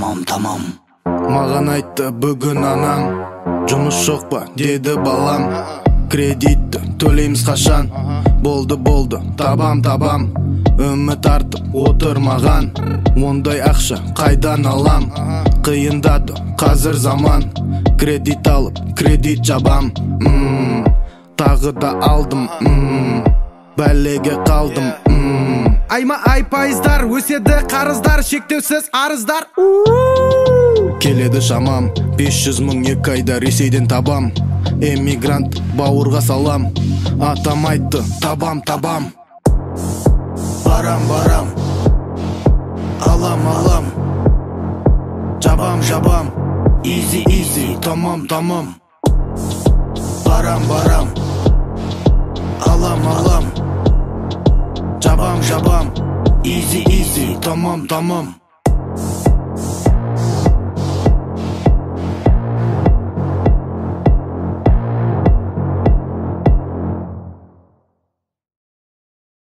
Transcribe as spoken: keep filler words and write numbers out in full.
Tamam tamam. Маған айтты бүгін анам, жұмыс жоқ па деді балам. Кредитті төлейміз қашан, болды болды табам табам. Үміт артып отырмаған, ондай ақша қайдан алам. Қиындады қазір заман, кредит алып кредит жабам. Ммм, тағы да алдым, ммм, бәлеге қалдым. Ммм. Айма-ай пайыздар, өседі қарыздар, шектеусіз арыздар. Келеді шамам, бес жүз мың екі айда Ресейден табам. Эмигрант бауырға салам, атам айтты табам табам. Барам барам, алам алам, жабам жабам, изи изи, тамам тамам. Барам барам, алам алам, жабам жабам, изи изи, тамам тамам.